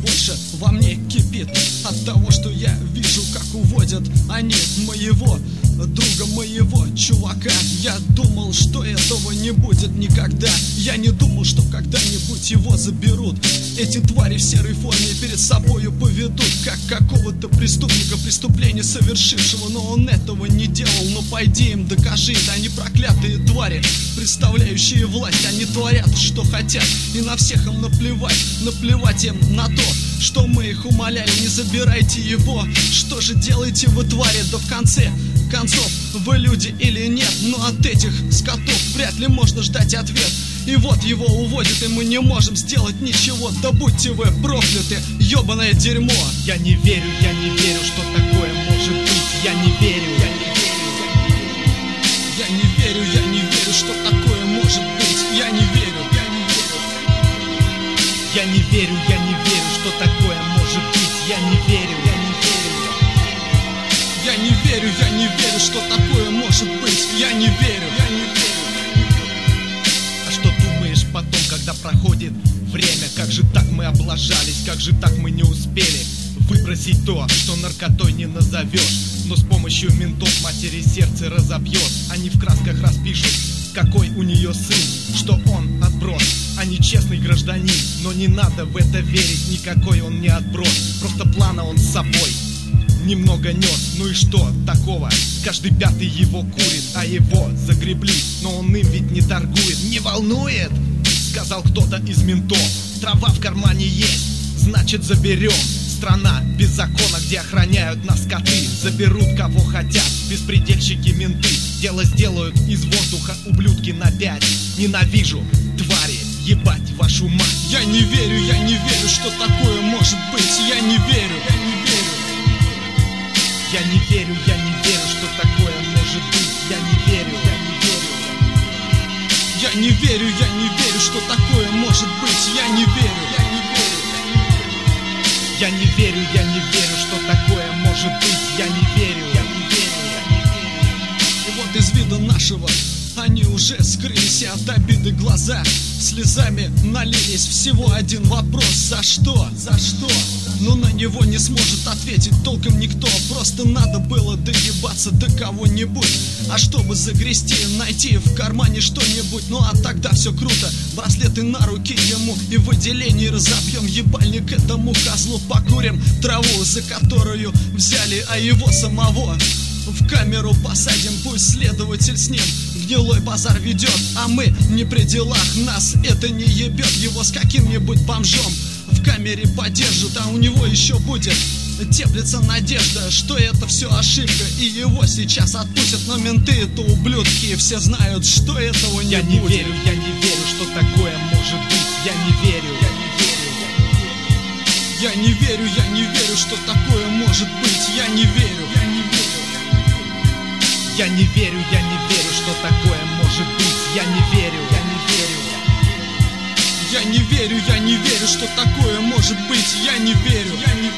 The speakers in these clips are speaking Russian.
больше во мне кипит от того, что я вижу, как уводят они моего друга, моего чувака. Я думал, что этого не будет никогда. Я не думал, что когда-нибудь его заберут. Эти твари в серой форме перед собою поведут, как какого-то преступника, преступление совершившего. Но он этого не делал. Но пойди им докажи, они проклятые твари, представляющие власть. Они творят, что хотят, и на всех им наплевать. Наплевать им на то, что мы их умоляли: не забирайте его. Что же делаете вы, твари? Да в конце концов, вы люди или нет? Но от этих скотов вряд ли можно ждать ответ. И вот его уводят, и мы не можем сделать ничего. Да будьте вы прокляты, ёбаное дерьмо. Я не верю, что такое может быть. Я не верю, я не верю, что такое может быть. Я не верю, я не верю, что такое может быть. Я не верю, я не верю, что такое может быть. Я не верю. А что думаешь потом, когда проходит время? Как же так мы облажались, как же так мы не успели выбросить то, что наркотой не назовешь, но с помощью ментов матери сердце разобьет. Они в красках распишут, какой у нее сын, что он отброс, а не честный гражданин. Но не надо в это верить, никакой он не отброс. Просто плана он с собой немного нес. Ну и что такого? Каждый пятый его курит, а его загребли, но он им ведь не торгует. Не волнует, сказал кто-то из ментов. Трава в кармане есть, значит заберем. Страна без закона, где охраняют нас коты. Заберут кого хотят, беспредельщики менты. Дело сделают из воздуха, ублюдки на 5. Ненавижу, твари, ебать вашу мать. Я не верю, что такое может быть. Я не верю. Я не верю, что такое может быть. Я не верю. Я не верю, что такое может быть. Я не верю. Я не верю, что такое может быть. Я не верю. И вот из вида нашего они уже скрылись, и от обиды глаза слезами налились. Всего один вопрос: за что? Но на него не сможет ответить толком никто. Просто надо было доебаться до кого-нибудь. А чтобы загрести, найти в кармане что-нибудь. Ну а тогда все круто, браслеты на руки ему, и в отделении разобьем ебальник этому козлу. Покурим траву, за которую взяли, а его самого в камеру посадим. Пусть следователь с ним гнилой базар ведет, а мы не при делах, нас это не ебет. Его с каким-нибудь бомжом в камере подержат, а у него еще будет теплится надежда, что это все ошибка, и его сейчас отпустят. Но менты это ублюдки, и все знают, что этого не будет. Я не верю, что такое может быть. Я не верю. Я не верю, что такое может быть. Я не верю. Я не верю, что такое может быть. Я не верю. Я не верю, что такое может быть. Я не верю.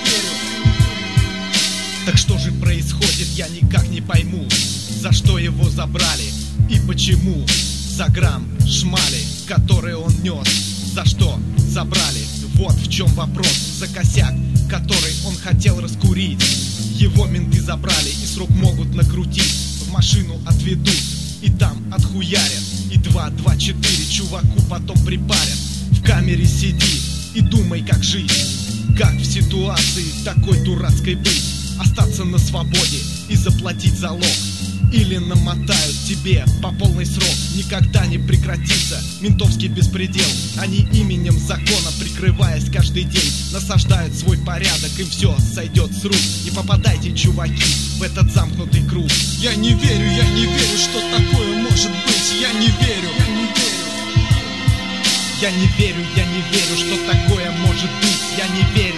Так что же происходит, я никак не пойму. За что его забрали и почему? За грамм шмали, который он нес. За что забрали? Вот в чем вопрос. За косяк, который он хотел раскурить. Его менты забрали и срок могут накрутить. В машину отведут и там отхуярят. И 2-2-4 чуваку потом припарят. В камере сиди и думай, как жить. Как в ситуации такой дурацкой быть? Остаться на свободе и заплатить залог. Или намотают тебе по полный срок. Никогда не прекратится ментовский беспредел. Они именем закона, прикрываясь каждый день, насаждают свой порядок, им все сойдет с рук. Не попадайте, чуваки, в этот замкнутый круг. Я не верю, что такое может быть. Я не верю. Я не верю, что такое может быть. Я не верю.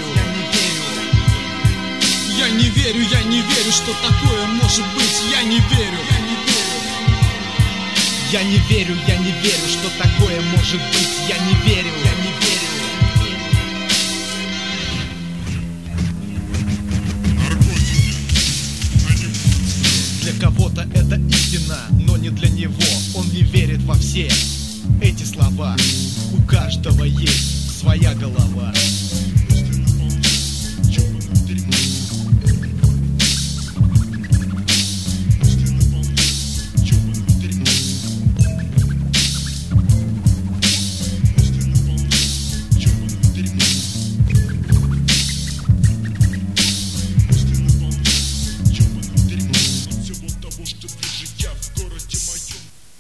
Я не верю, что такое может быть. Я не верю. Я не верю, что такое может быть. Я не верю. Для кого-то это истина, но не для него. Он не верит во все эти слова. У каждого есть своя голова.